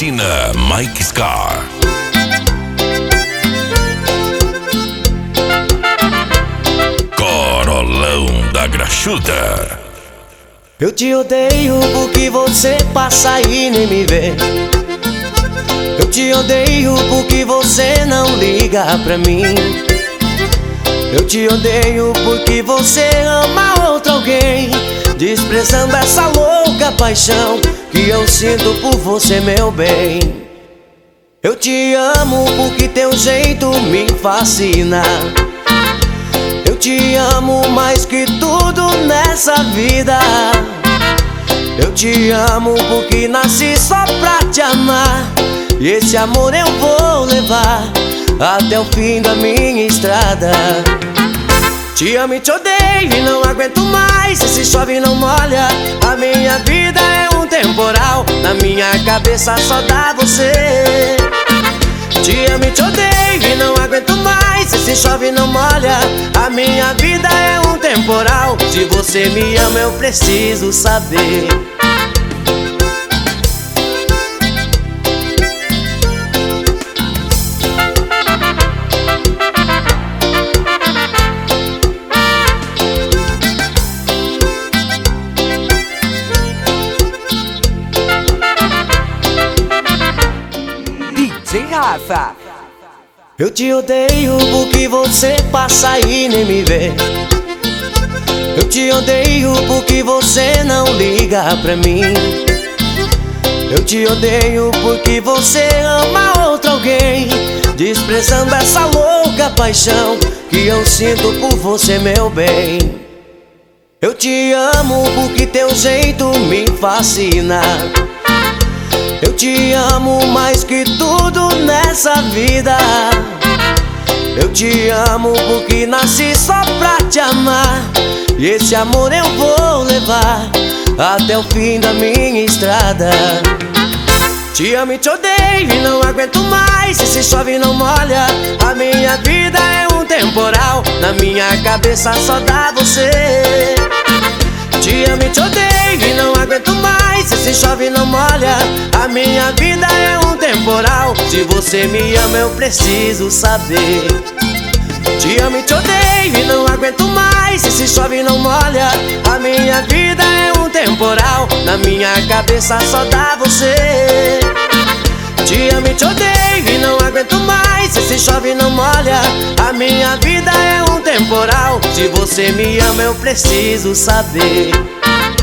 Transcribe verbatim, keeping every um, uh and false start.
Oficina Mike Scar. Corolão da Graxuda. Eu te odeio porque você passa e nem me vê. Eu te odeio porque você não liga pra mim. Eu te odeio porque você ama outro alguém, desprezando essa louca paixão que eu sinto por você, meu bem. Eu te amo porque teu jeito me fascina. Eu te amo mais que tudo nessa vida. Eu te amo porque nasci só pra te amar, e esse amor eu vou levar até o fim da minha estrada. Te amo e te odeio e não aguento mais. Se chove não molha, a minha vida é um temporal. Na minha cabeça só dá você. Te amo e te odeio e não aguento mais. Se chove não molha, a minha vida é um temporal. Se você me ama eu preciso saber. D J Rafa. Eu te odeio porque você passa e nem me vê. Eu te odeio porque você não liga pra mim. Eu te odeio porque você ama outro alguém, desprezando essa louca paixão que eu sinto por você, meu bem. Eu te amo porque teu jeito me fascina. Eu te amo mais que tudo nessa vida. Eu te amo porque nasci só pra te amar, e esse amor eu vou levar até o fim da minha estrada. Te amo e te odeio e não aguento mais. Se chove não molha, a minha vida é um temporal. Na minha cabeça só dá você. Te amo e te odeio e não aguento mais. Se chove não molha, a minha vida é um temporal. Se você me ama eu preciso saber. Te amo e te odeio e não aguento mais. Se chove não molha, a minha vida é um temporal. Na minha cabeça só dá você. Te amo e te odeio e não aguento mais. Se chove não molha, a minha vida é um temporal. Se você me ama eu preciso saber.